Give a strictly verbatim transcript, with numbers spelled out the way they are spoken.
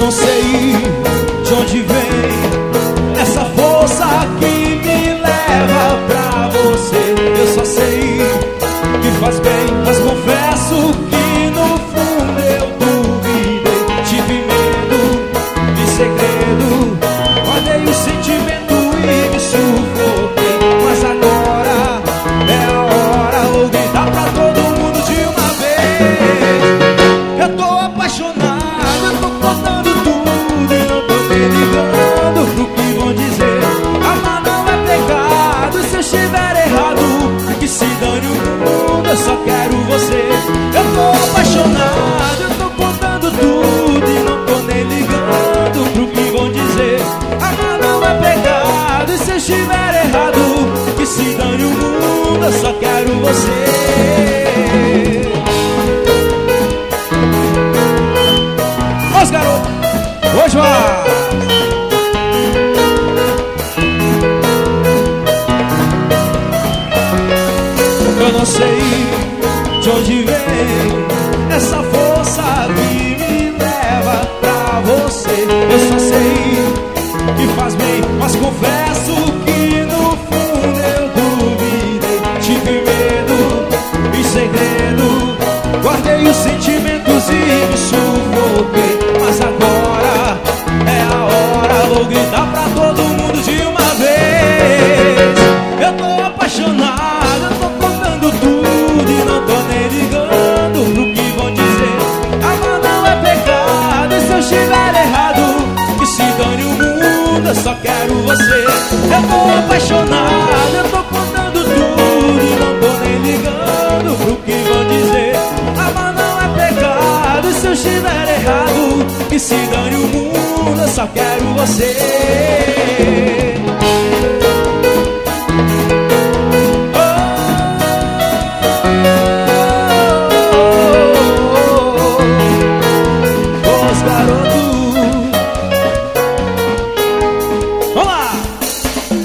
não sei de onde vem essa força que me leva pra você. Eu só sei que faz bem, mas confesso que no fundo eu duvidei. Tive medo de segredo, guardei o sentimento e me sufoquei. Mas agora é a hora, vou gritar pra todo mundo de uma vez. Eu tô apaixonado, eu tô contando tudo e não tô me ligando pro que vão dizer. Amar não é pecado, e se eu estiver errado, que se dane o mundo, eu só quero você. Eu tô apaixonado, eu tô contando tudo e não tô nem ligando pro que vão dizer. Amar não é pecado, e se eu estiver errado, que se dane o mundo, eu só quero você. Os garotos, hoje vai. Eu não sei de onde vem essa força que me leva pra você. Eu só sei que faz bem, mas confesso que no fundo eu duvidei. Tive medo e segredo, guardei os sentimentos e me sufoquei. Mas agora é a hora, vou gritar pra todo mundo de uma vez. Eu tô apaixonado, eu tô contando tudo e não tô nem ligando pro que vão dizer. Amar não é pecado, e se eu estiver errado, que se dane o mundo, eu só quero você. Eu tô apaixonado, eu tô contando tudo e não tô nem ligando pro que vão dizer. Amar não é pecado, e se eu estiver errado, que se dane o mundo, eu só quero você.